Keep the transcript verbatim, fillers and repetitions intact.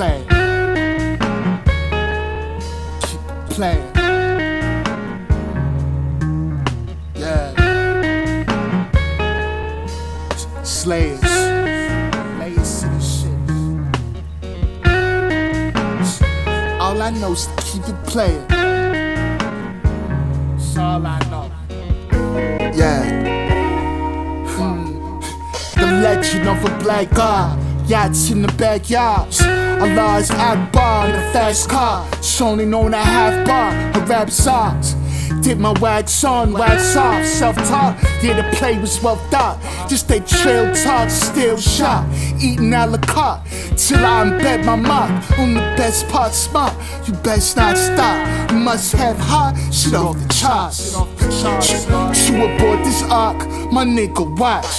playing. Keep it playing. Yeah. Slayers. Layers to this shit. All I know is to keep it playing. That's all I know. Yeah. Hmm. The legend of a black god. Yachts in the backyards. Allah's Akbar in a fast car. It's only known at half bar. Her rap songs. Did my wax on, wax off, self-taught. Yeah, the play was well thought. Just they trail taught, still shot. Eating a la carte till I embed my mark on the best part. Smart, you best not stop. You must have heart, shit off the charts. You aboard this arc, my nigga, watch.